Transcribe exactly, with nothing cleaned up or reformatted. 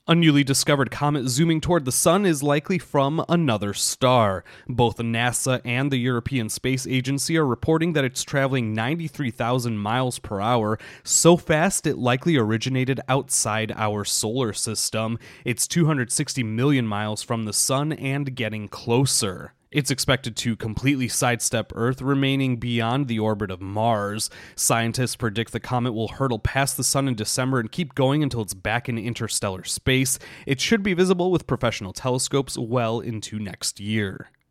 A newly discovered comet zooming toward the sun is likely from another star. Both NASA and the European Space Agency are reporting that it's traveling ninety-three thousand miles per hour, so fast it likely originated outside our solar system. It's two hundred sixty million miles from the sun and getting closer. It's expected to completely sidestep Earth, remaining beyond the orbit of Mars. Scientists predict the comet will hurtle past the sun in December and keep going until it's back in interstellar space. It should be visible with professional telescopes well into next year.